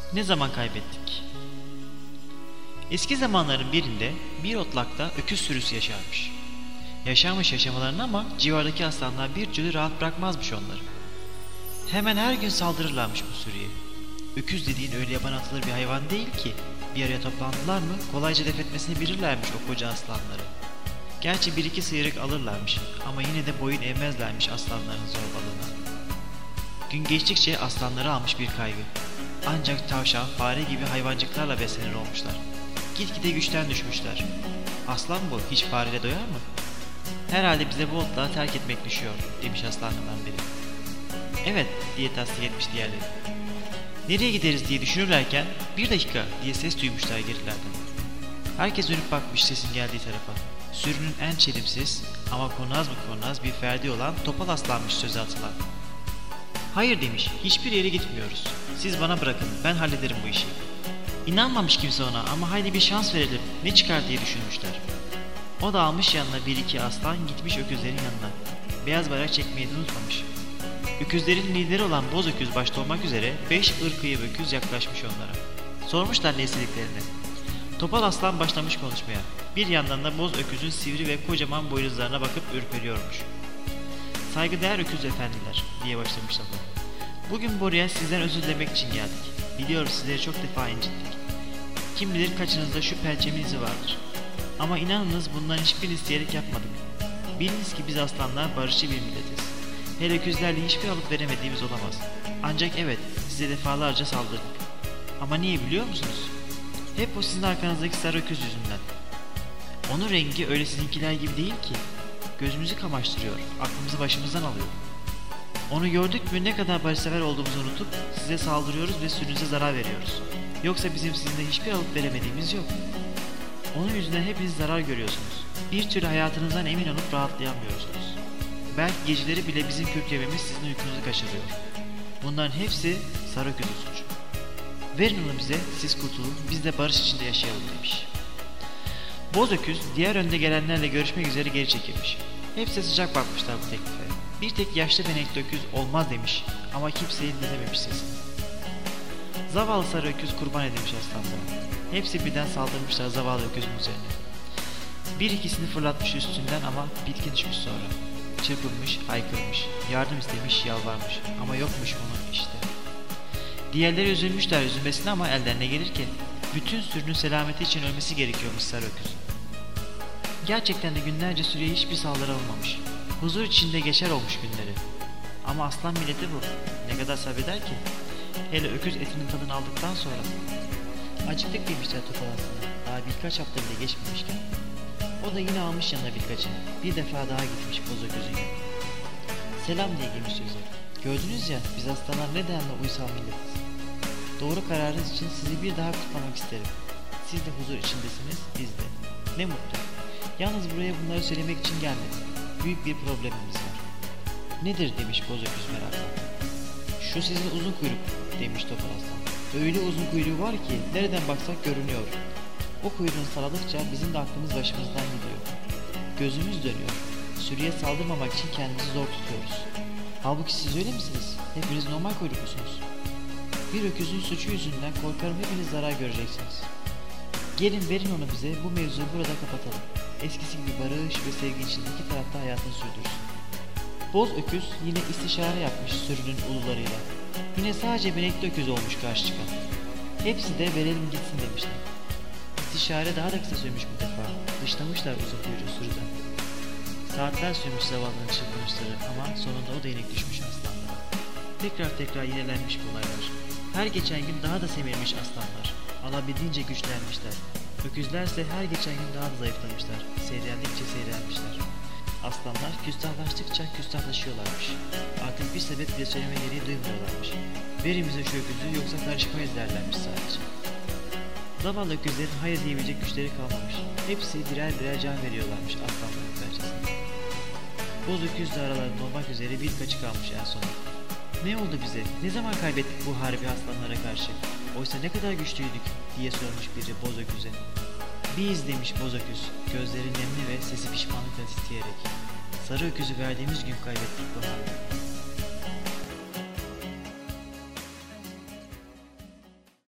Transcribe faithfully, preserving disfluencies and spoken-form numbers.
Ne zaman kaybettik? Eski zamanların birinde bir otlakta öküz sürüsü yaşarmış. Yaşarmış yaşamalarını ama civardaki aslanlar bir türlü rahat bırakmazmış onları. Hemen her gün saldırırlarmış bu sürüye. Öküz dediğin öyle yaban atılır bir hayvan değil ki. Bir araya toplandılar mı kolayca def etmesini bilirlermiş o koca aslanları. Gerçi bir iki sıyrık alırlarmış ama yine de boyun eğmezlermiş aslanların zorbalığına. Gün geçtikçe aslanları almış bir kaygı. Ancak tavşan, fare gibi hayvancıklarla beslenir olmuşlar. Gitgide güçten düşmüşler. Aslan bu, hiç fareyle doyar mı? Herhalde bize bu otlağı terk etmek düşüyor, demiş aslanlardan biri. Evet, diye tasdik etmiş diğerleri. Nereye gideriz diye düşünürlerken, bir dakika diye ses duymuşlar gerilerden. Herkes dönüp bakmış sesin geldiği tarafa. Sürünün en çelimsiz ama kurnaz mı kurnaz bir ferdi olan topal aslanmış söze atılan. Hayır demiş, hiçbir yere gitmiyoruz. Siz bana bırakın, ben hallederim bu işi. İnanmamış kimse ona ama haydi bir şans verelim, ne çıkar diye düşünmüşler. O da almış yanına bir iki aslan gitmiş öküzlerin yanına. Beyaz bayrak çekmeyi de unutmamış. Öküzlerin lideri olan boz öküz başta olmak üzere beş ırkıyı öküz yaklaşmış onlara. Sormuşlar ne istediklerini. Topal aslan başlamış konuşmaya. Bir yandan da boz öküzün sivri ve kocaman boynuzlarına bakıp ürperiyormuş. Saygıdeğer öküz efendiler diye başlamış lafı. Bugün buraya sizden özür dilemek için geldik. Biliyorum sizleri çok defa incittik. Kim bilir kaçınızda şu pençemin izi vardır. Ama inanınız bundan hiçbirini isteyerek yapmadık. Biliniz ki biz aslanlar barışçı bir milletiz. Hele öküzlerle hiçbir alıp veremediğimiz olamaz. Ancak evet size defalarca saldırdık. Ama niye biliyor musunuz? Hep o sizin arkanızdaki sarı öküz yüzünden. Onun rengi öyle sizinkiler gibi değil ki. Gözümüzü kamaştırıyor, aklımızı başımızdan alıyor. Onu gördük mü ne kadar barışsever olduğumuzu unutup size saldırıyoruz ve sürünüze zarar veriyoruz. Yoksa bizim sizinle hiçbir alıp veremediğimiz yok. Onun yüzünden hepiniz zarar görüyorsunuz. Bir türlü hayatınızdan emin olup rahatlayamıyorsunuz. Belki geceleri bile bizim kürklememiz sizin uykunuzu kaçırıyor. Bunların hepsi sarı öküzün suçu. Verin onu bize, siz kurtulun, biz de barış içinde yaşayalım demiş. Boz öküz diğer önde gelenlerle görüşmek üzere geri çekilmiş. Hepsi sıcak bakmışlar bu teklife. Bir tek yaşlı benekli öküz olmaz demiş ama kimseyi dinlememiş sesini. Zavallı sarı öküz kurban edilmiş aslanlara. Hepsi birden saldırmışlar zavallı öküzün üzerine. Bir ikisini fırlatmış üstünden ama bitkin düşmüş sonra. Çırpınmış, haykırmış, yardım istemiş, yalvarmış ama yokmuş onun işte. Diğerleri üzülmüşler üzülmesine ama elden ne gelir ki? Bütün sürünün selameti için ölmesi gerekiyormuş sarı öküzün. Gerçekten de günlerce sürüye hiçbir saldırı alınmamış. Huzur içinde geçer olmuş günleri. Ama aslan milleti bu. Ne kadar sabreder ki? Hele öküz etinin tadını aldıktan sonra. Acıktık demişler topal aslana. Daha birkaç hafta bile geçmemişken. O da yine almış yanına birkaçını. Bir defa daha gitmiş boz öküzün yanına. Selam diye girmiş söze. Gördünüz ya biz aslanlar ne denli uysal milletiz. Doğru kararınız için sizi bir daha kutlamak isterim. Siz de huzur içindesiniz, biz de. Ne mutlu. Yalnız buraya bunları söylemek için gelmedim. Büyük bir problemimiz var. Nedir demiş boz öküz merakla. Şu sizin uzun kuyruk demiş topal aslan. Öyle uzun kuyruğu var ki nereden baksak görünüyor. O kuyruğunu saladıkça bizim de aklımız başımızdan gidiyor. Gözümüz dönüyor. Sürüye saldırmamak için kendimizi zor tutuyoruz. Halbuki siz öyle misiniz? Hepiniz normal kuyruklusunuz. Bir öküzün suçu yüzünden korkarım hepiniz zarar göreceksiniz. Gelin verin onu bize, bu mevzuyu burada kapatalım. Eskisi gibi barış ve sevgi içinde iki tarafta hayatını sürdürsün. Boz öküz yine istişare yapmış sürünün ulularıyla. Yine sadece benekli öküz olmuş karşı çıkan. Hepsi de verelim gitsin demişler. İstişare daha da kısa sürmüş bu defa. Dışlamışlar uzun kuyruğu sürüden. Saatler sürmüş zavallının çırpınışları ama sonunda o da yenik düşmüş aslanlara. Tekrar tekrar yinelenmiş bu olaylar. Her geçen gün daha da semirmiş aslanlar. Alabildiğince güçlenmişler. Öküzlerse her geçen gün daha da zayıflamışlar. Seyrendikçe seyrelmişler. Aslanlar küstahlaştıkça küstahlaşıyorlarmış. Artık bir sebep bile söyleme gereği duymuyorlarmış. Verin bize şu öküzü yoksa karışmayız derlermiş sadece. Zavallı öküzlerin hayır diyebilecek güçleri kalmamış. Hepsi birer birer can veriyorlarmış aslanların karşısında. Boz öküzle aralarında olmak üzere birkaçı kalmış en sona. Ne oldu bize? Ne zaman kaybettik bu harbi aslanlara karşı? Oysa ne kadar güçlüydük diye sormuş biri boz öküze. Biz demiş boz öküz, gözleri nemli ve sesi pişmanlıkla titreyerek. Sarı öküzü verdiğimiz gün kaybettik bu harbi.